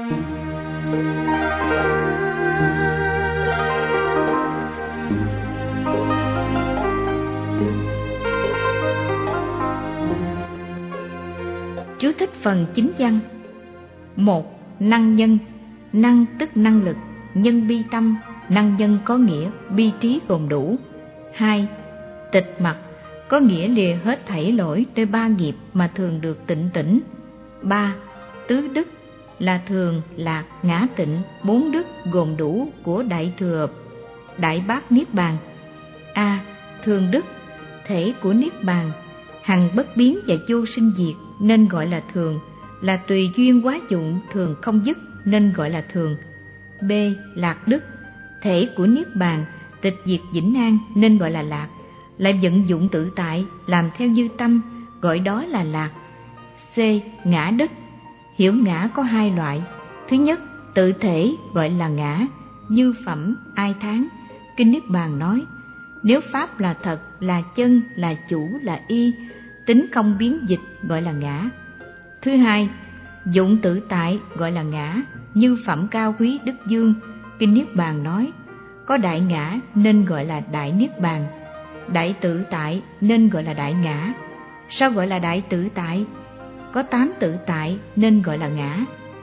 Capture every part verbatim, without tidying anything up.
Chú thích phần chính văn. Một. Năng nhân. Năng tức năng lực, nhân bi tâm, năng nhân có nghĩa bi trí gồm đủ. Hai. Tịch mặt, có nghĩa lìa hết thảy lỗi nơi ba nghiệp mà thường được tịnh tỉnh. Ba. Tứ đức là thường, lạc, ngã tịnh, bốn đức gồm đủ của đại thừa đại bát niết bàn. A. Thường đức, thể của niết bàn, hằng bất biến và vô sinh diệt nên gọi là thường, là tùy duyên hóa dụng thường không dứt nên gọi là thường. B. Lạc đức, thể của niết bàn, tịch diệt vĩnh an nên gọi là lạc, lại vận dụng tự tại làm theo như tâm, gọi đó là lạc. C. Ngã đức, hiểu ngã có hai loại. Thứ nhất, tự thể gọi là ngã, như phẩm ai thán. Kinh Niết Bàn nói, nếu pháp là thật, là chân, là chủ, là y, tính không biến dịch gọi là ngã. Thứ hai, dụng tự tại gọi là ngã, như phẩm cao quý đức dương. Kinh Niết Bàn nói, có đại ngã nên gọi là đại niết bàn, đại tự tại nên gọi là đại ngã. Sao gọi là đại tự tại? Có tám tự tại nên gọi là ngã.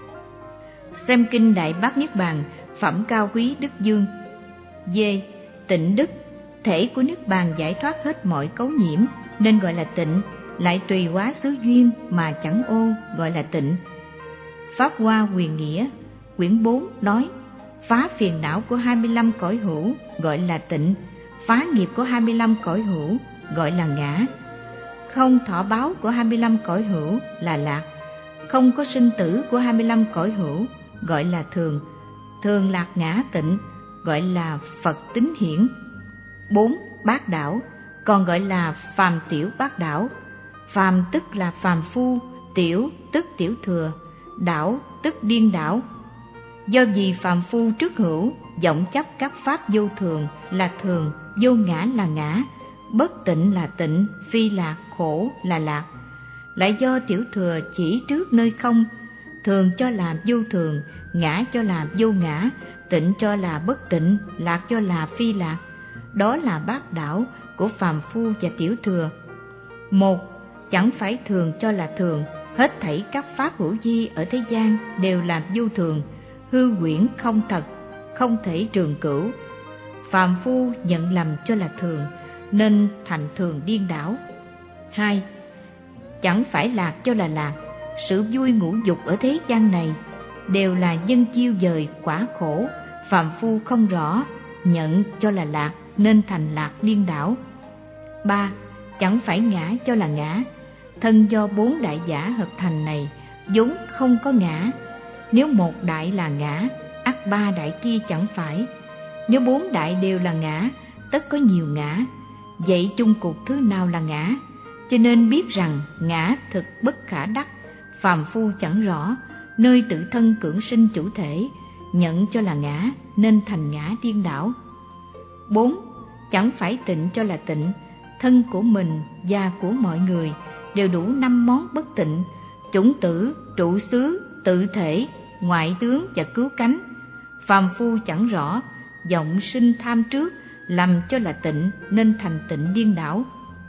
Xem kinh Đại Bát Niết Bàn, phẩm cao quý đức dương. D. Tịnh đức, thể của niết bàn giải thoát hết mọi cấu nhiễm nên gọi là tịnh, lại tùy hóa xứ duyên mà chẳng ô gọi là tịnh. Pháp Hoa Huyền Nghĩa quyển bốn nói, phá phiền não của hai mươi lăm cõi hữu gọi là tịnh, phá nghiệp của hai mươi lăm cõi hữu gọi là ngã, không thọ báo của hai mươi lăm cõi hữu là lạc, không có sinh tử của hai mươi lăm cõi hữu gọi là thường, thường lạc ngã tịnh gọi là Phật tính hiển. Bốn. Bát đảo, còn gọi là phàm tiểu bát đảo. Phàm tức là phàm phu, tiểu tức tiểu thừa, đảo tức điên đảo. Do vì phàm phu trước hữu, vọng chấp các pháp vô thường là thường, vô ngã là ngã, bất tịnh là tịnh, phi lạc, khổ là lạc. Lại do tiểu thừa chỉ trước nơi không, thường cho là vô thường, ngã cho là vô ngã, tịnh cho là bất tịnh, lạc cho là phi lạc. Đó là bát đảo của phàm phu và tiểu thừa. Một, chẳng phải thường cho là thường, hết thảy các pháp hữu vi ở thế gian đều là vô thường, hư huyễn không thật, không thể trường cửu. Phàm phu nhận lầm cho là thường nên thành thường điên đảo. Hai, chẳng phải lạc cho là lạc, sự vui ngũ dục ở thế gian này đều là nhân chiêu dời quả khổ, phàm phu không rõ, nhận cho là lạc nên thành lạc điên đảo. Ba, chẳng phải ngã cho là ngã, thân do bốn đại giả hợp thành này vốn không có ngã, nếu một đại là ngã, ắt ba đại kia chẳng phải. Nếu bốn đại đều là ngã, tất có nhiều ngã, vậy chung cục thứ nào là ngã? Cho nên biết rằng ngã thực bất khả đắc, phàm phu chẳng rõ, nơi tự thân cưỡng sinh chủ thể, nhận cho là ngã nên thành ngã điên đảo. Bốn, chẳng phải tịnh cho là tịnh, thân của mình và của mọi người đều đủ năm món bất tịnh, chủng tử, trụ xứ, tự thể, ngoại tướng và cứu cánh. Phàm phu chẳng rõ, vọng sinh tham trước, lầm cho là tịnh nên thành tịnh điên đảo.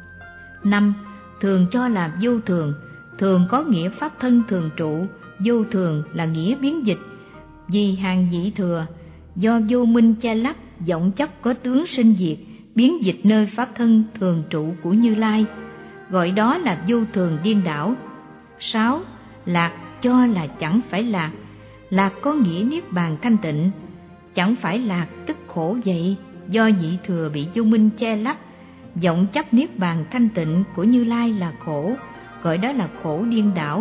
Năm, thường cho là vô thường, thường có nghĩa pháp thân thường trụ, vô thường là nghĩa biến dịch. Vì hàng dị thừa, do vô minh che lấp, vọng chấp có tướng sinh diệt, biến dịch nơi pháp thân thường trụ của Như Lai, gọi đó là vô thường điên đảo. Sáu, lạc cho là chẳng phải lạc, lạc có nghĩa niết bàn thanh tịnh, chẳng phải lạc tức khổ vậy, do dị thừa bị vô minh che lấp, vọng chấp niết bàn thanh tịnh của Như Lai là khổ, gọi đó là khổ điên đảo.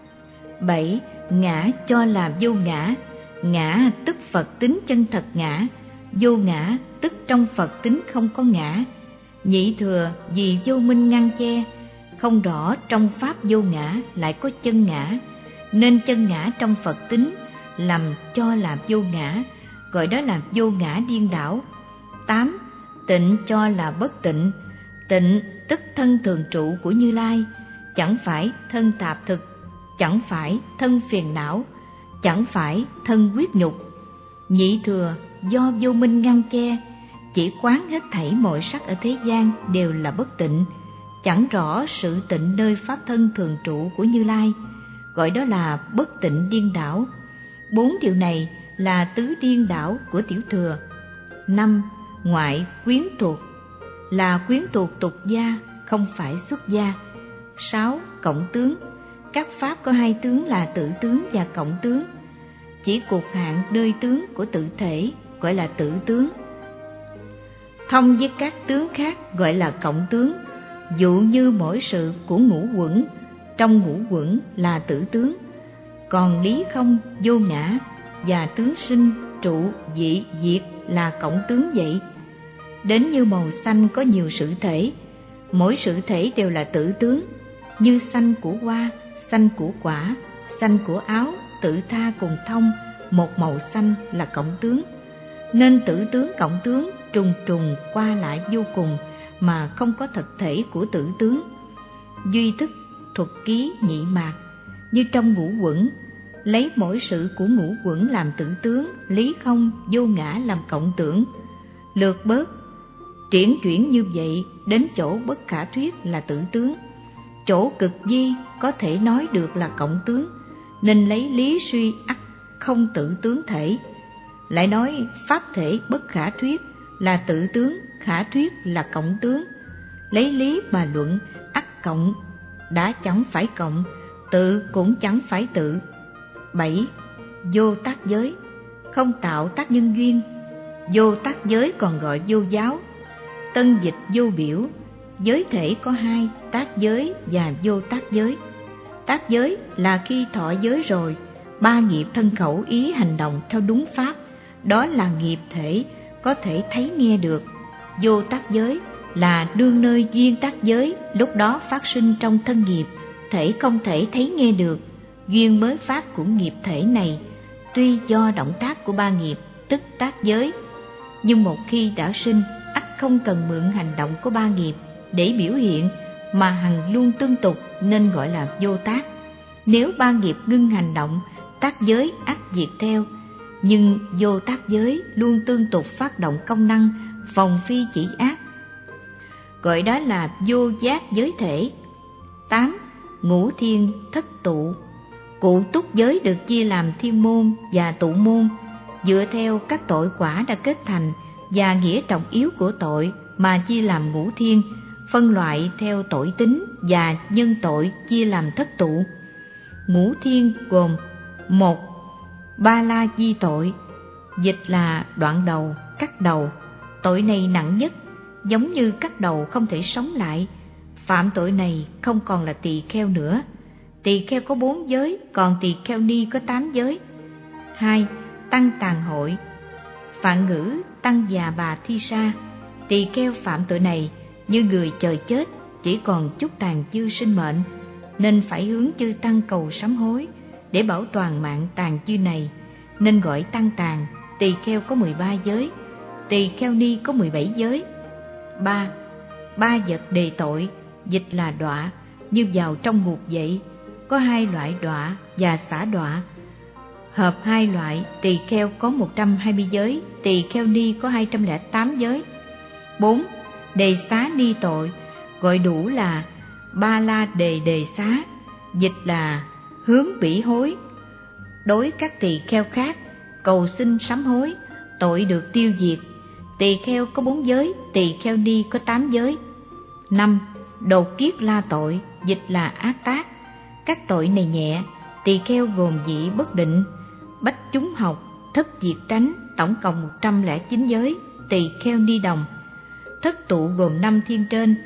Bảy, ngã cho là vô ngã, ngã tức Phật tính chân thật ngã, vô ngã tức trong Phật tính không có ngã. Nhị thừa vì vô minh ngăn che, không rõ trong pháp vô ngã lại có chân ngã, nên chân ngã trong Phật tính lầm cho là vô ngã, gọi đó là vô ngã điên đảo. Tám, tịnh cho là bất tịnh, tịnh tức thân thường trụ của Như Lai, chẳng phải thân tạp thực, chẳng phải thân phiền não, chẳng phải thân huyết nhục. Nhị thừa do vô minh ngăn che, chỉ quán hết thảy mọi sắc ở thế gian đều là bất tịnh, chẳng rõ sự tịnh nơi pháp thân thường trụ của Như Lai, gọi đó là bất tịnh điên đảo. Bốn điều này là tứ điên đảo của tiểu thừa. Năm, ngoại quyến thuộc, là quyến thuộc tục gia, không phải xuất gia. Sáu, cộng tướng, các pháp có hai tướng là tự tướng và cộng tướng, chỉ cuộc hạn nơi tướng của tự thể gọi là tự tướng, thông với các tướng khác gọi là cộng tướng. Dụ như mỗi sự của ngũ uẩn, trong ngũ uẩn là tử tướng, còn lý không vô ngã và tướng sinh trụ dị diệt là cộng tướng vậy. Đến như màu xanh có nhiều sự thể, mỗi sự thể đều là tử tướng, như xanh của hoa, xanh của quả, xanh của áo, tự tha cùng thông, một màu xanh là cộng tướng. Nên tử tướng cộng tướng trùng trùng qua lại vô cùng mà không có thực thể của tử tướng. Duy thức thuật ký nhị mạc, như trong ngũ uẩn, lấy mỗi sự của ngũ uẩn làm tử tướng, lý không vô ngã làm cộng tưởng. Lược bớt triển chuyển như vậy đến chỗ bất khả thuyết là tử tướng, chỗ cực di có thể nói được là cộng tướng, nên lấy lý suy ắt không tự tướng thể. Lại nói pháp thể bất khả thuyết là tự tướng, khả thuyết là cộng tướng, lấy lý mà luận ắt cộng đã chẳng phải cộng, tự cũng chẳng phải tự. Bảy, vô tác giới, không tạo tác nhân duyên. Vô tác giới còn gọi vô giáo, tân dịch vô biểu. Giới thể có hai, tác giới và vô tác giới. Tác giới là khi thọ giới rồi, ba nghiệp thân khẩu ý hành động theo đúng pháp, đó là nghiệp thể, có thể thấy nghe được. Vô tác giới là đương nơi duyên tác giới, lúc đó phát sinh trong thân nghiệp, thể không thể thấy nghe được. Duyên mới phát của nghiệp thể này tuy do động tác của ba nghiệp, tức tác giới, nhưng một khi đã sinh, ắt không cần mượn hành động của ba nghiệp để biểu hiện, mà hằng luôn tương tục nên gọi là vô tác. Nếu ba nghiệp ngưng hành động, tác giới ắt diệt theo, nhưng vô tác giới luôn tương tục phát động công năng, phòng phi chỉ ác, gọi đó là vô giác giới thể. Tám, ngũ thiên thất tụ. Cụ túc giới được chia làm thiên môn và tụ môn, dựa theo các tội quả đã kết thành và nghĩa trọng yếu của tội mà chia làm ngũ thiên, phân loại theo tội tính và nhân tội chia làm thất tụ. Ngũ thiên gồm: một, ba la di tội, dịch là đoạn đầu, cắt đầu. Tội này nặng nhất, giống như cắt đầu không thể sống lại. Phạm tội này không còn là tỳ kheo nữa. Tỳ kheo có bốn giới, còn tỳ kheo ni có tám giới. Hai, tăng tàn hội, phạn ngữ tăng già bà thi sa. Tỳ kheo phạm tội này như người chờ chết, chỉ còn chút tàn dư sinh mệnh, nên phải hướng chư tăng cầu sám hối để bảo toàn mạng tàn dư này, nên gọi tăng tàn. Tỳ kheo có mười ba giới, tỳ kheo ni có mười bảy giới. Ba, ba vật đề tội, dịch là đọa, như vào trong ngục vậy. Có hai loại đọa và xả đọa, hợp hai loại. Tỳ kheo có một trăm hai mươi giới, tỳ kheo ni có hai trăm lẻ tám giới. Bốn, đề xá ni tội, gọi đủ là ba la đề đề xá, dịch là hướng bỉ hối. Đối các tỳ kheo khác cầu xin sám hối, tội được tiêu diệt. Tỳ kheo có bốn giới, tỳ kheo ni có tám giới. Năm, đột kiết la tội, dịch là ác tác. Các tội này nhẹ, tỳ kheo gồm dị bất định, bách chúng học, thất diệt tránh, tổng cộng một trăm lẻ chín giới, tỳ kheo ni đồng. Thất tụ gồm năm thiên trên.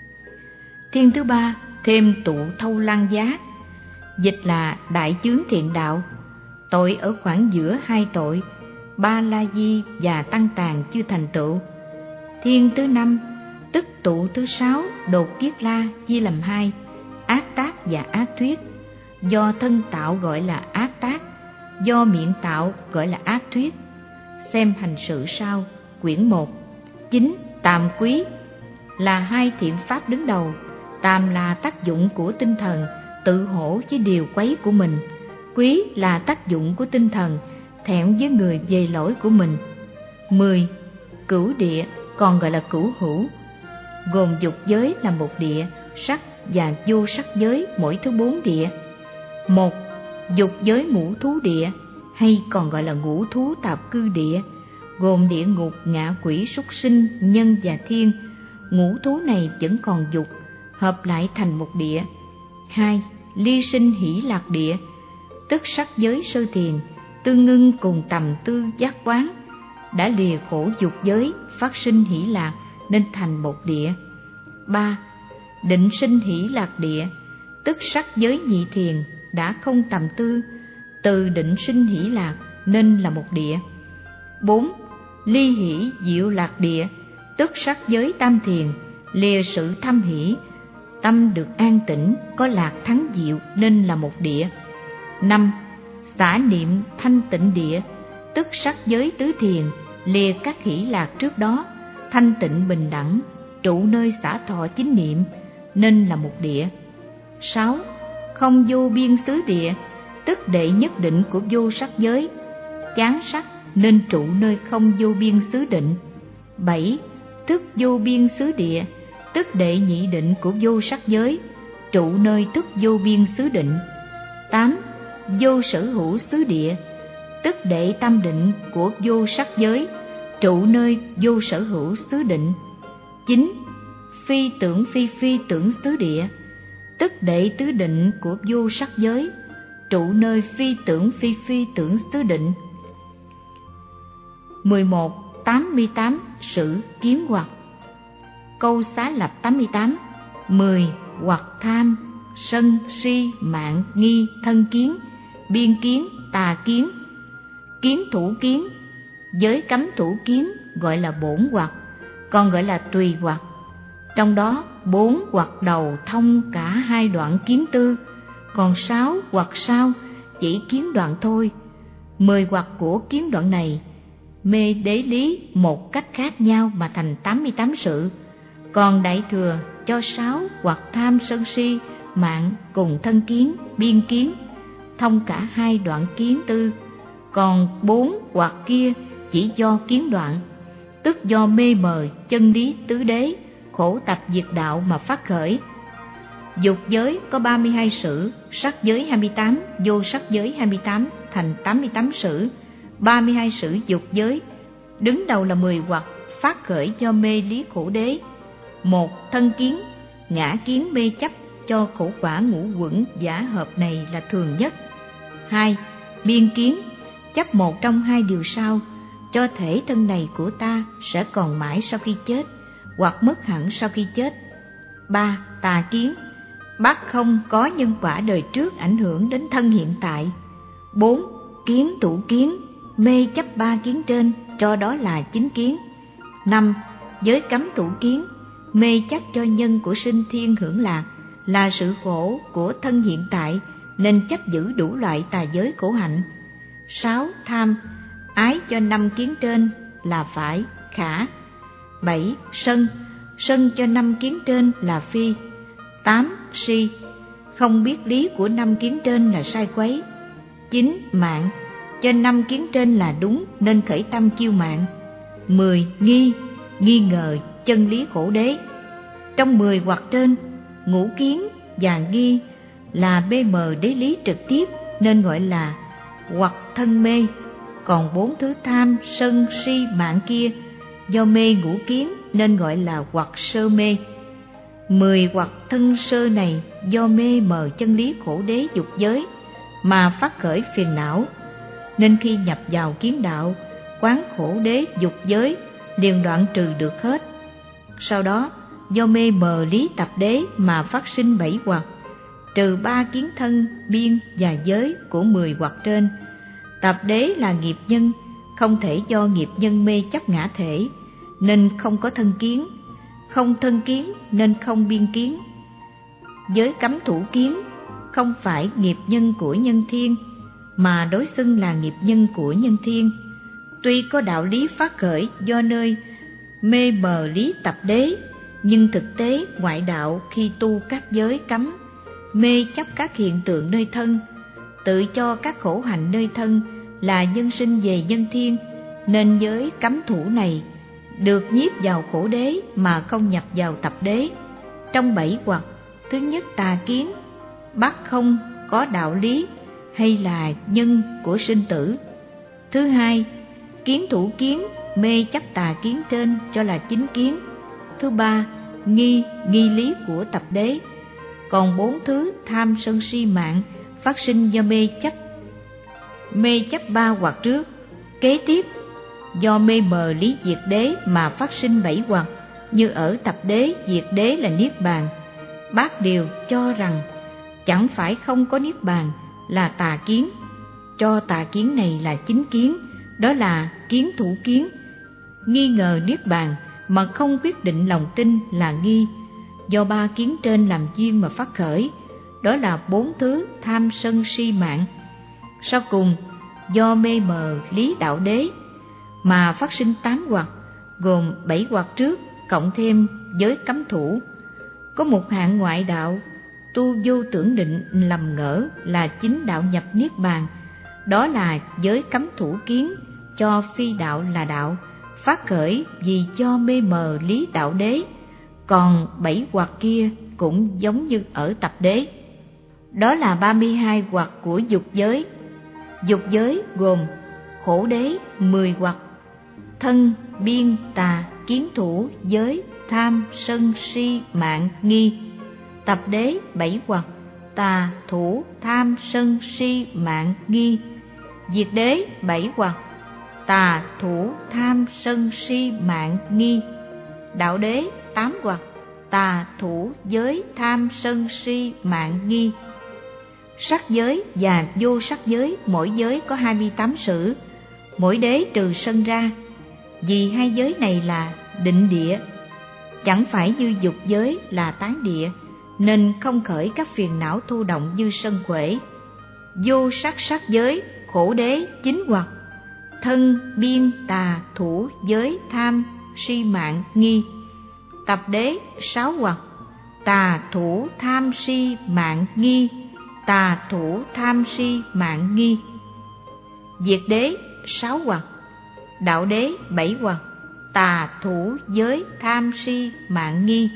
Thiên thứ ba thêm tụ thâu lăng giá, dịch là đại chướng thiện đạo. Tội ở khoảng giữa hai tội, ba la di và tăng tàn chưa thành tựu. Thiên thứ năm tức tụ thứ sáu đột kiết la chia làm hai, ác tác và ác thuyết. Do thân tạo gọi là ác tác, do miệng tạo gọi là ác thuyết. Xem hành sự sau, quyển một. Chín, tàm quý là hai thiện pháp đứng đầu. Tàm là tác dụng của tinh thần, tự hỗ với điều quấy của mình. quý là tác dụng của tinh thần, thẹn với người về lỗi của mình. Mười. Cửu địa, còn gọi là cửu hữu, gồm dục giới là một địa, sắc và vô sắc giới mỗi thứ bốn địa. Một. Dục giới ngũ thú địa, hay còn gọi là ngũ thú tạp cư địa, gồm địa ngục, ngạ quỷ, súc sinh, nhân và thiên. Ngũ thú này vẫn còn dục, hợp lại thành một địa. Hai. Ly sinh hỷ lạc địa, tức sắc giới sơ thiền, tương ngưng cùng tầm tư giác quán, đã lìa khổ dục giới, phát sinh hỷ lạc nên thành một địa. Ba. Định sinh hỷ lạc địa, tức sắc giới nhị thiền, đã không tầm tư, từ định sinh hỷ lạc nên là một địa. Bốn. Ly hỷ diệu lạc địa, tức sắc giới tam thiền, lìa sự tham hỷ, tâm được an tĩnh, có lạc thắng diệu nên là một địa. Năm. Xả niệm thanh tịnh địa, tức sắc giới tứ thiền, lìa các hỷ lạc trước đó, thanh tịnh bình đẳng, trụ nơi xả thọ chính niệm nên là một địa. Sáu. Không vô biên xứ địa, tức đệ nhất định của vô sắc giới, chán sắc nên trụ nơi không vô biên xứ định. Bảy. Thức vô biên xứ địa, tức đệ nhị định của vô sắc giới, trụ nơi thức vô biên xứ định. Tám. Vô sở hữu xứ địa, tức đệ tam định của vô sắc giới, trụ nơi vô sở hữu xứ định. Chín. Phi tưởng phi phi tưởng xứ địa, tức đệ tứ định của vô sắc giới, trụ nơi phi tưởng phi phi tưởng xứ định. Mười một. Tám mươi tám sự kiến hoặc. Câu xá lập tám mươi tám. Mười. Hoặc tham, sân, si, mạng, nghi, thân kiến, biên kiến, tà kiến, kiến thủ kiến. Giới cấm thủ kiến gọi là bổn hoặc, còn gọi là tùy hoặc. Trong đó bốn hoặc đầu thông cả hai đoạn kiến tư, còn sáu hoặc sau chỉ kiến đoạn thôi. Mười hoặc của kiến đoạn này mê đế lý một cách khác nhau mà thành tám mươi tám sự, còn đại thừa cho sáu hoặc tham sân si mạng cùng thân kiến biên kiến thông cả hai đoạn kiến tư, còn bốn hoặc kia chỉ do kiến đoạn, tức do mê mờ chân lý tứ đế khổ tập diệt đạo mà phát khởi. Dục giới có ba mươi hai sử, sắc giới hai mươi tám, vô sắc giới hai mươi tám, thành tám mươi tám sử. ba mươi hai sử dục giới, đứng đầu là mười hoặc phát khởi do mê lý khổ đế. Một. Thân kiến, ngã kiến mê chấp cho khổ quả ngũ quẩn giả hợp này là thường nhất. Hai. Biên kiến, chấp một trong hai điều sau, cho thể thân này của ta sẽ còn mãi sau khi chết, hoặc mất hẳn sau khi chết. Ba. Tà kiến, bác không có nhân quả đời trước ảnh hưởng đến thân hiện tại. Bốn. Kiến tụ kiến, mê chấp ba kiến trên, cho đó là chính kiến. Năm. Giới cấm tụ kiến, mê chấp cho nhân của sinh thiên hưởng lạc là sự khổ của thân hiện tại, nên chấp giữ đủ loại tà giới khổ hạnh. Sáu. Tham, ái cho năm kiến trên là phải, khả. Bảy. Sân, sân cho năm kiến trên là phi. Tám. Si, không biết lý của năm kiến trên là sai quấy. Chín. Mạng, cho năm kiến trên là đúng nên khởi tâm kiêu mạng. Mười. Nghi, nghi ngờ chân lý khổ đế. Trong mười hoặc trên, ngũ kiến và nghi là bê mờ đế lý trực tiếp nên gọi là hoặc thân mê, còn bốn thứ tham, sân, si, mạng kia do mê ngũ kiến nên gọi là hoặc sơ mê. Mười hoặc thân sơ này do mê mờ chân lý khổ đế dục giới mà phát khởi phiền não, nên khi nhập vào kiến đạo, quán khổ đế dục giới liền đoạn trừ được hết. Sau đó do mê mờ lý tập đế mà phát sinh bảy hoặc, trừ ba kiến thân, biên và giới của mười hoặc trên. Tập đế là nghiệp nhân, không thể do nghiệp nhân mê chấp ngã thể nên không có thân kiến, không thân kiến nên không biên kiến. Giới cấm thủ kiến không phải nghiệp nhân của nhân thiên, mà đối xưng là nghiệp nhân của nhân thiên. Tuy có đạo lý phát khởi do nơi mê mờ lý tập đế, nhưng thực tế ngoại đạo khi tu các giới cấm, mê chấp các hiện tượng nơi thân, tự cho các khổ hạnh nơi thân là nhân sinh về nhân thiên, nên giới cấm thủ này được nhiếp vào khổ đế mà không nhập vào tập đế. Trong bảy hoặc, thứ nhất tà kiến, bắt không có đạo lý hay là nhân của sinh tử. Thứ hai, kiến thủ kiến, mê chấp tà kiến trên cho là chính kiến. Thứ ba, nghi, nghi lý của tập đế. Còn bốn thứ tham sân si mạng phát sinh do mê chấp. Mê chấp ba hoặc trước, kế tiếp do mê mờ lý diệt đế mà phát sinh bảy hoặc, như ở tập đế diệt đế là niết bàn. Bác đều cho rằng chẳng phải không có niết bàn là tà kiến, cho tà kiến này là chính kiến, đó là kiến thủ kiến. Nghi ngờ niết bàn mà không quyết định lòng tin là nghi, do ba kiến trên làm duyên mà phát khởi, đó là bốn thứ tham sân si mạng. Sau cùng do mê mờ lý đạo đế mà phát sinh tám hoặc, gồm bảy hoặc trước cộng thêm giới cấm thủ. Có một hạng ngoại đạo tu vô tưởng định lầm ngỡ là chính đạo nhập niết bàn, đó là giới cấm thủ kiến cho phi đạo là đạo, phát khởi vì cho mê mờ lý đạo đế. Còn bảy hoặc kia cũng giống như ở tập đế, đó là ba mươi hai hoặc của dục giới. Dục giới gồm khổ đế mười hoặc, thân, biên, tà, kiến thủ, giới, tham, sân, si, mạng, nghi. Tập đế bảy hoặc, tà, thủ, tham, sân, si, mạng, nghi. Diệt đế bảy hoặc, tà, thủ, tham, sân, si, mạng, nghi. Đạo đế tám hoặc, tà, thủ, giới, tham, sân, si, mạng, nghi. Sắc giới và vô sắc giới, mỗi giới có hai mươi tám sử, mỗi đế trừ sân ra. Vì hai giới này là định địa, chẳng phải như dục giới là tán địa, nên không khởi các phiền não thu động như sân quể. Vô sắc sắc giới, khổ đế chín hoặc, thân, biên, tà, thủ, giới, tham, si, mạng, nghi. Tập đế sáu hoặc, tà, thủ, tham, si, mạng, nghi. Tà, thủ, tham, si, mạng, nghi. Diệt đế sáu hoặc, đạo đế bảy hoặc, tà, thủ, giới, tham, si, mạng, nghi.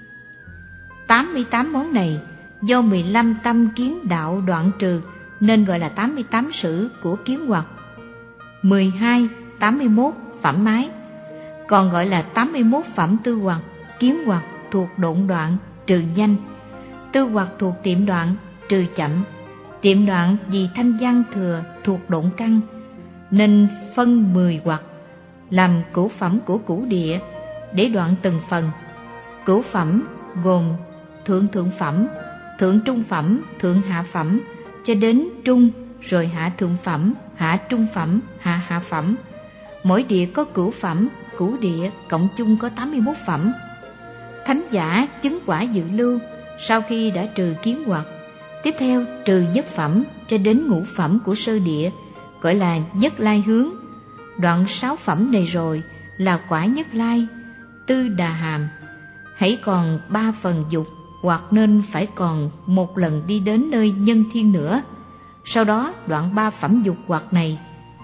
tám mươi tám món này do mười lăm tâm kiến đạo đoạn trừ nên gọi là tám mươi tám sử của kiến hoặc. mười hai, tám mươi mốt phẩm mái, còn gọi là tám mươi mốt phẩm tư hoặc, kiến hoặc thuộc độn đoạn trừ nhanh, tư hoặc thuộc tiệm đoạn trừ chậm. Tiệm đoạn vì thanh văn thừa thuộc độn căn nên phân mười hoặc, làm cửu phẩm của cửu địa để đoạn từng phần. Cửu phẩm gồm thượng thượng phẩm, thượng trung phẩm, thượng hạ phẩm, cho đến trung, rồi hạ thượng phẩm, hạ trung phẩm, hạ hạ phẩm. Mỗi địa có cửu phẩm, cửu địa cộng chung có tám mươi mốt phẩm. Thánh giả chứng quả dự lưu sau khi đã trừ kiến hoặc, tiếp theo trừ nhất phẩm cho đến ngũ phẩm của sơ địa, gọi là nhất lai hướng. Đoạn sáu phẩm này rồi là quả nhất lai, tư đà hàm. Hãy còn ba phần dục, hoặc nên phải còn một lần đi đến nơi nhân thiên nữa. Sau đó đoạn ba phẩm dục hoặc này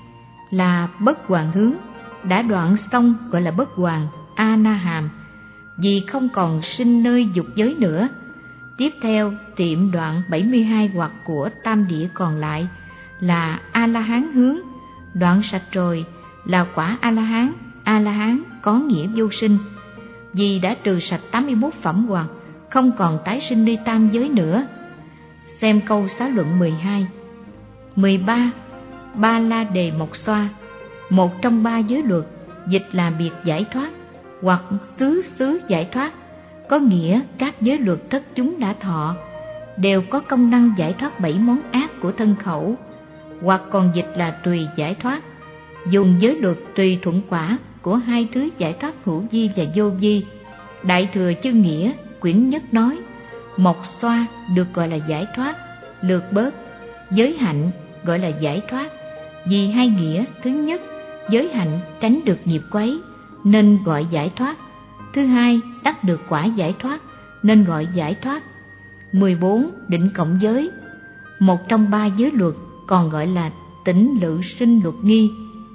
là bất hoàn hướng, đã đoạn xong gọi là bất hoàn, a na hàm, vì không còn sinh nơi dục giới nữa. Tiếp theo tiệm đoạn bảy mươi hai hoặc của tam địa còn lại là a la hán hướng, đoạn sạch rồi là quả a la hán. A la hán có nghĩa vô sinh, vì đã trừ sạch tám mươi mốt phẩm hoặc, không còn tái sinh nơi tam giới nữa. Xem câu xá luận mười hai. mười ba. Ba la đề mộc xoa, một trong ba giới luật, dịch là biệt giải thoát hoặc tứ xứ giải thoát, có nghĩa các giới luật thất chúng đã thọ đều có công năng giải thoát bảy món ác của thân khẩu, hoặc còn dịch là tùy giải thoát, dùng giới luật tùy thuận quả của hai thứ giải thoát hữu vi và vô vi. Đại thừa chư nghĩa quyển nhất nói mộc xoa được gọi là giải thoát, lược bớt. Giới hạnh gọi là giải thoát, vì hai nghĩa: thứ nhất, giới hạnh tránh được nghiệp quấy nên gọi giải thoát; thứ hai, đắc được quả giải thoát nên gọi giải thoát. mười bốn. Định cộng giới, một trong ba giới luật, còn gọi là tỉnh lự sinh luật nghi.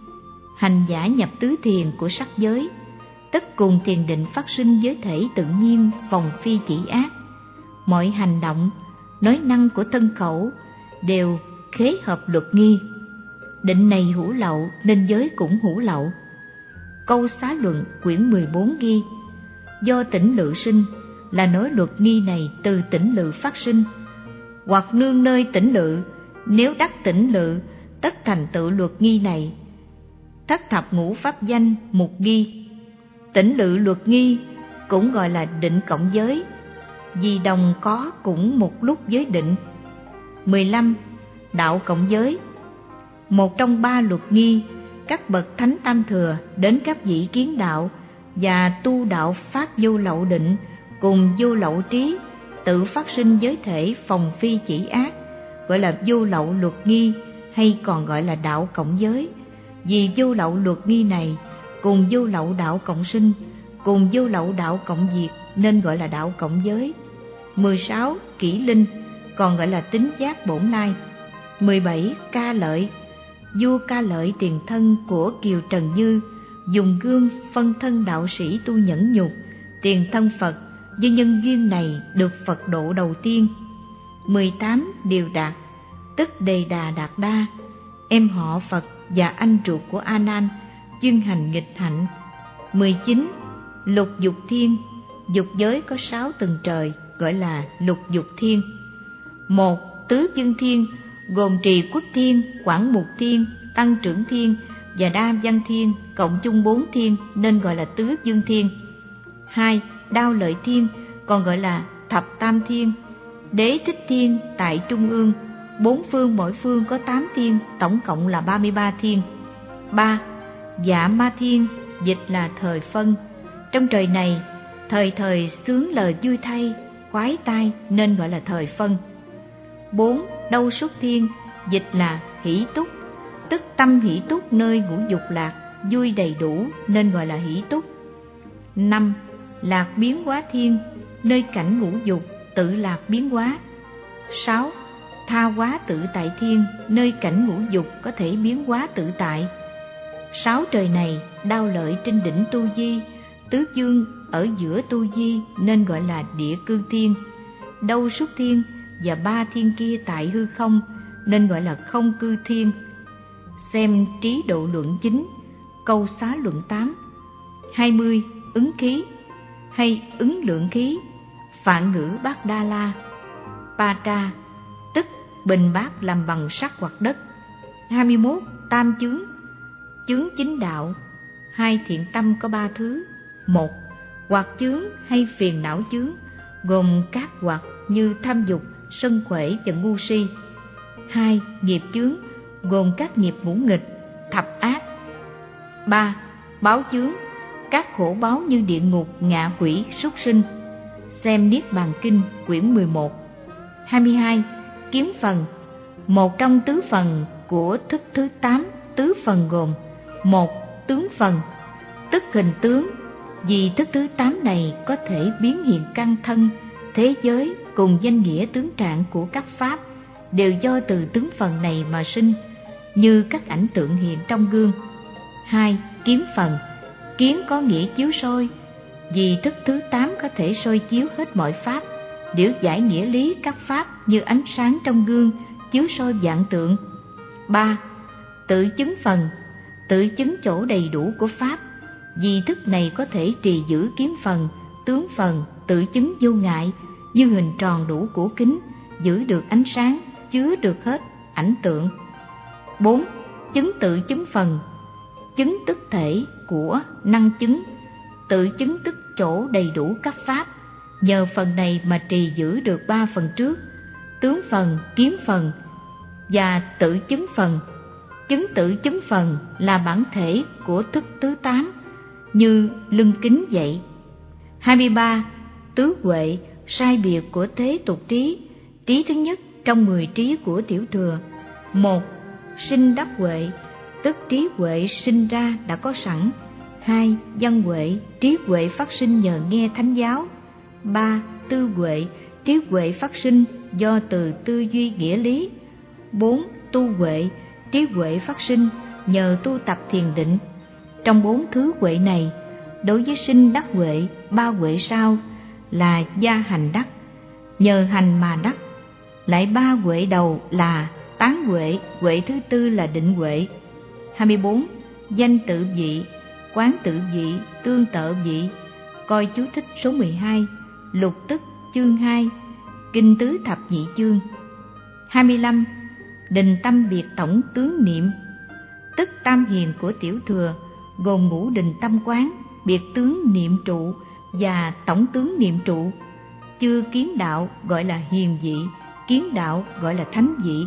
Hành giả nhập tứ thiền của sắc giới, tất cùng thiền định phát sinh giới thể tự nhiên, phòng phi chỉ ác. Mọi hành động, nói năng của thân khẩu đều khế hợp luật nghi. Định này hữu lậu nên giới cũng hữu lậu. Câu Xá Luận quyển mười bốn ghi: do tỉnh lự sinh, là nói luật nghi này từ tỉnh lự phát sinh, hoặc nương nơi tỉnh lự, nếu đắc tỉnh lự tất thành tựu luật nghi này. Thất thập ngũ pháp danh mục ghi. Tỉnh lự luật nghi cũng gọi là định cộng giới, vì đồng có cũng một lúc giới định. mười lăm. Đạo cộng giới. Một trong ba luật nghi, các bậc thánh tam thừa đến các vị kiến đạo và tu đạo phát vô lậu định cùng vô lậu trí, tự phát sinh giới thể phòng phi chỉ ác, gọi là vô lậu luật nghi, hay còn gọi là đạo cộng giới. Vì vô lậu luật nghi này cùng vô lậu đạo cộng sinh, cùng vô lậu đạo cộng diệt, nên gọi là đạo cộng giới. mười sáu. Kỷ linh, còn gọi là tính giác bổn lai. mười bảy. Ca lợi. Vua Ca Lợi tiền thân của Kiều Trần Như dùng gương phân thân đạo sĩ tu nhẫn nhục, tiền thân Phật, với nhân duyên này được Phật độ đầu tiên. mười tám. Điều Đạt, tức Đề Đà Đạt Đa, em họ Phật và anh ruột của A Nan, chuyên hành nghịch hạnh. mười chín. Lục dục thiên. Dục giới có sáu tầng trời, gọi là lục dục thiên. Một. Tứ dương thiên, gồm trì quốc thiên, quảng mục thiên, tăng trưởng thiên và đa văn thiên, cộng chung bốn thiên, nên gọi là tứ dương thiên. Hai. Đao lợi thiên, còn gọi là thập tam thiên. Đế thích thiên tại trung ương, bốn phương mỗi phương có tám thiên, tổng cộng là ba mươi ba thiên. Ba. Dạ ma thiên, dịch là thời phân. Trong trời này, thời thời sướng lời vui thay, khoái tai, nên gọi là thời phân. Bốn. Đâu xuất thiên, dịch là hỷ túc, tức tâm hỷ túc nơi ngũ dục lạc, vui đầy đủ, nên gọi là hỷ túc. Năm. Lạc biến hóa thiên, nơi cảnh ngũ dục, tự lạc biến hóa. Sáu. Tha hóa tự tại thiên, nơi cảnh ngũ dục có thể biến hóa tự tại. Sáu trời này đao lợi trên đỉnh tu di, tứ dương ở giữa tu di, nên gọi là địa cư thiên. Đâu xuất thiên và ba thiên kia tại hư không, nên gọi là không cư thiên. Xem Trí Độ Luận chín, câu Xá Luận tám. hai mươi. Ứng khí hay ứng lượng khí, Phạn ngữ Bát Đa La. Patra, tức bình bát làm bằng sắt hoặc đất. hai mươi mốt. Tam chướng. Chướng chính đạo. Hai thiện tâm có ba thứ. Một. Hoặc chướng hay phiền não chướng, gồm các hoặc như tham dục, sân khỏe và ngu si. Hai. Nghiệp chướng, gồm các nghiệp ngũ nghịch, thập ác. Ba. Báo chướng, các khổ báo như địa ngục, ngạ quỷ, súc sinh. Xem Niết Bàn Kinh quyển mười một. hai mươi hai. Kiến phần. Một trong tứ phần của thức thứ tám. Tứ phần gồm: một. Tướng phần, tức hình tướng, vì thức thứ tám này có thể biến hiện căn thân, thế giới cùng danh nghĩa tướng trạng của các pháp đều do từ tướng phần này mà sinh, như các ảnh tượng hiện trong gương. Hai. Kiến phần, kiến có nghĩa chiếu soi, vì thức thứ tám có thể soi chiếu hết mọi pháp, điểu giải nghĩa lý các pháp như ánh sáng trong gương chiếu soi vạn tượng. Ba. Tự chứng phần, tự chứng chỗ đầy đủ của pháp, vì thức này có thể trì giữ kiến phần, tướng phần, tự chứng vô ngại, như hình tròn đủ của kính, giữ được ánh sáng, chứa được hết ảnh tượng. Bốn. Chứng tự chứng phần, chứng tức thể của năng chứng, tự chứng tức chỗ đầy đủ các pháp, nhờ phần này mà trì giữ được ba phần trước: tướng phần, kiến phần và tự chứng phần. Chứng tự chứng phần là bản thể của thức thứ tám, như lưng kính vậy. hai mươi ba. Tứ huệ, sai biệt của thế tục trí. Trí thứ nhất trong mười trí của tiểu thừa. Một. Sinh đắc huệ, tức trí huệ sinh ra đã có sẵn. Hai. Văn huệ, trí huệ phát sinh nhờ nghe thánh giáo. Ba. Tư huệ, trí huệ phát sinh do từ tư duy nghĩa lý. Bốn, tu huệ, trí huệ phát sinh nhờ tu tập thiền định. Trong bốn thứ huệ này, đối với sinh đắc huệ, ba huệ sau là gia hành đắc, nhờ hành mà đắc. Lại ba huệ đầu là tán huệ, huệ thứ tư là định huệ. hai mươi bốn. Danh tự vị, quán tự vị, tương tự vị. Coi chú thích số mười hai, lục tức chương hai, kinh tứ thập nhị chương. hai mươi lăm. Định tâm biệt tổng tướng niệm, tức tam hiền của tiểu thừa, gồm ngũ định tâm quán, biệt tướng niệm trụ và tổng tướng niệm trụ. Chưa kiến đạo gọi là hiền vị, kiến đạo gọi là thánh vị.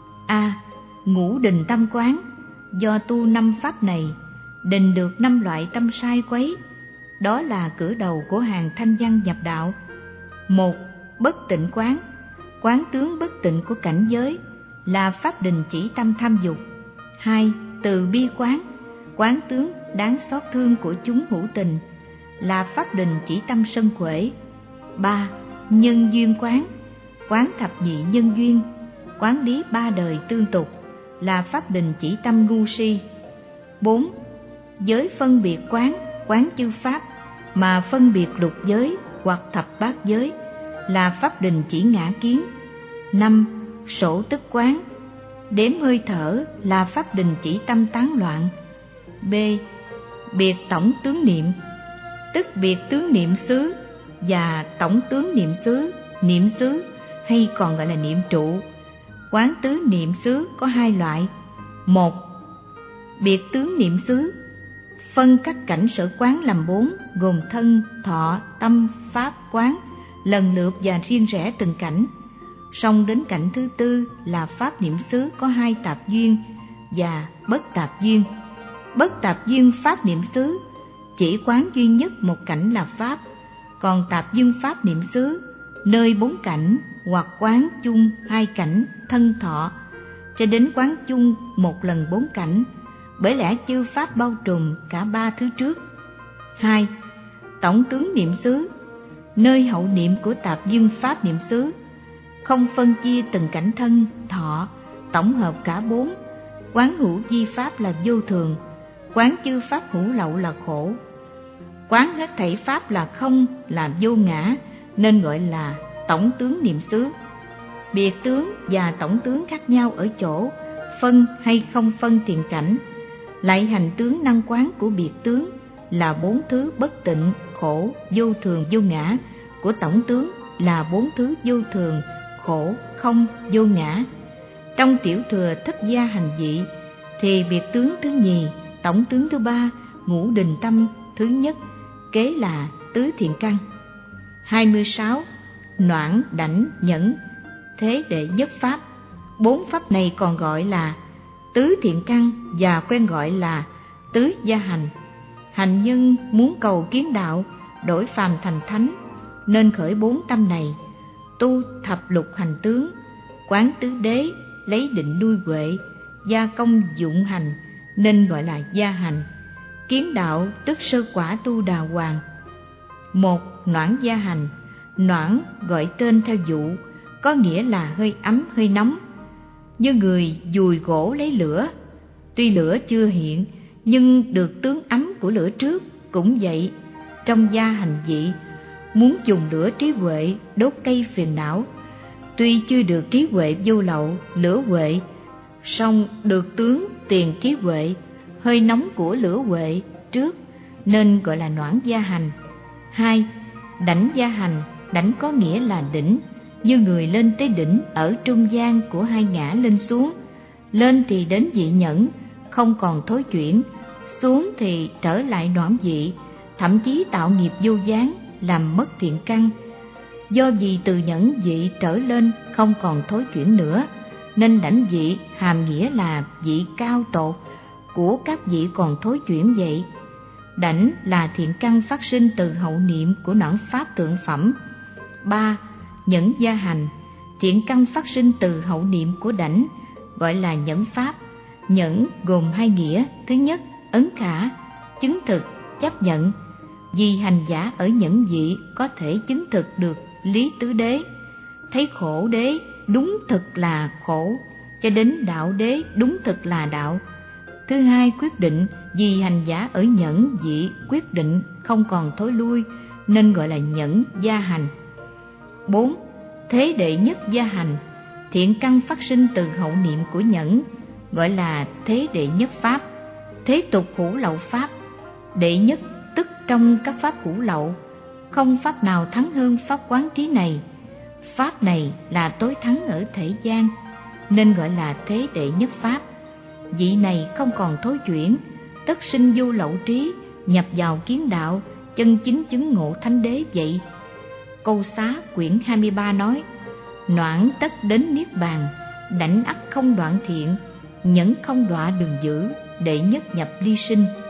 A. Ngũ định tâm quán, do tu năm pháp này, định được năm loại tâm sai quấy. Đó là cử đầu của hàng thanh văn nhập đạo. Một. Bất tịnh quán, quán tướng bất tịnh của cảnh giới, là pháp định chỉ tâm tham dục. Hai. Từ bi quán, quán tướng đáng xót thương của chúng hữu tình, là pháp định chỉ tâm sân quể. Ba. Nhân duyên quán, quán thập nhị nhân duyên, quán lý ba đời tương tục, là pháp định chỉ tâm ngu si. Bốn. Giới phân biệt quán, quán chư pháp mà phân biệt lục giới hoặc thập bát giới, là pháp định chỉ ngã kiến. Năm. Sổ tức quán, đếm hơi thở, là pháp định chỉ tâm tán loạn. B. Biệt tổng tướng niệm, tức biệt tướng niệm xứ và tổng tướng niệm xứ, niệm xứ hay còn gọi là niệm trụ. Quán tứ niệm xứ có hai loại. Một. Biệt tướng niệm xứ, phân các cảnh sở quán làm bốn, gồm thân, thọ, tâm, pháp quán, lần lượt và riêng rẽ từng cảnh. Song đến cảnh thứ tư là pháp niệm xứ có hai tạp duyên và bất tạp duyên. Bất tạp duyên pháp niệm xứ chỉ quán duy nhất một cảnh là pháp, còn tạp duyên pháp niệm xứ nơi bốn cảnh hoặc quán chung hai cảnh thân thọ, cho đến quán chung một lần bốn cảnh, bởi lẽ chư pháp bao trùm cả ba thứ trước. Hai. Tổng tướng niệm xứ, nơi hậu niệm của tạp duyên pháp niệm xứ, không phân chia từng cảnh thân, thọ, tổng hợp cả bốn. Quán hữu vi pháp là vô thường, quán chư pháp hữu lậu là khổ, quán hết thảy pháp là không, là vô ngã, nên gọi là tổng tướng niệm xứ. Biệt tướng và tổng tướng khác nhau ở chỗ phân hay không phân tiền cảnh. Lại hành tướng năng quán của biệt tướng là bốn thứ bất tịnh, khổ, vô thường, vô ngã, của tổng tướng là bốn thứ vô thường, khổ, không, vô ngã. Trong tiểu thừa thất gia hành vị thì biệt tướng thứ nhì, tổng tướng thứ ba, ngũ định tâm thứ nhất, kế là tứ thiện căn. hai mươi sáu. Noãn, đảnh, nhẫn, thế đệ nhất pháp. Bốn pháp này còn gọi là tứ thiện căn và quen gọi là tứ gia hành. Hành nhân muốn cầu kiến đạo, đổi phàm thành thánh, nên khởi bốn tâm này, tu thập lục hành tướng, quán tứ đế, lấy định nuôi huệ, gia công dụng hành, nên gọi là gia hành. Kiến đạo tức sơ quả tu đà hoàng. Một. Noãn gia hành. Noãn gọi tên theo dụ, có nghĩa là hơi ấm hơi nóng, như người dùi gỗ lấy lửa. Tuy lửa chưa hiện nhưng được tướng ấm của lửa trước. Cũng vậy, trong gia hành vị, muốn dùng lửa trí huệ đốt cây phiền não, tuy chưa được trí huệ vô lậu, lửa huệ, song được tướng tiền trí huệ, hơi nóng của lửa huệ trước, nên gọi là noãn gia hành. Hai. Đảnh gia hành. Đảnh có nghĩa là đỉnh, như người lên tới đỉnh ở trung gian của hai ngã lên xuống. Lên thì đến vị nhẫn, không còn thối chuyển, xuống thì trở lại noãn vị, thậm chí tạo nghiệp vô gián, làm mất thiện căn. Do vì từ nhẫn vị trở lên không còn thối chuyển nữa, nên đảnh vị hàm nghĩa là vị cao tột của các vị còn thối chuyển vậy. Đảnh là thiện căn phát sinh từ hậu niệm của noãn pháp tượng phẩm. Ba. Nhẫn gia hành. Thiện căn phát sinh từ hậu niệm của đảnh, gọi là nhẫn pháp. Nhẫn gồm hai nghĩa. Thứ nhất, ấn khả, chứng thực, chấp nhận. Vì hành giả ở nhẫn vị có thể chứng thực được lý tứ đế. thấy khổ đế đúng thực là khổ, cho đến đạo đế đúng thực là đạo. Thứ hai, quyết định vì hành giả ở nhẫn dị quyết định không còn thối lui nên gọi là nhẫn gia hành. Bốn, thế đệ nhất gia hành, thiện căn phát sinh từ hậu niệm của nhẫn, gọi là thế đệ nhất pháp. Thế tục hữu lậu pháp, đệ nhất tức trong các pháp hữu lậu, không pháp nào thắng hơn pháp quán trí này. Pháp này là tối thắng ở thể gian, nên gọi là thế đệ nhất pháp. Vị này không còn thối chuyển, tất sinh vô lậu trí, nhập vào kiến đạo, chân chính chứng ngộ thánh đế vậy. Câu Xá quyển hai mươi ba nói: noãn tất đến niết bàn, đảnh ắt không đoạn thiện, nhẫn không đọa đường dữ, đệ nhất nhập ly sinh.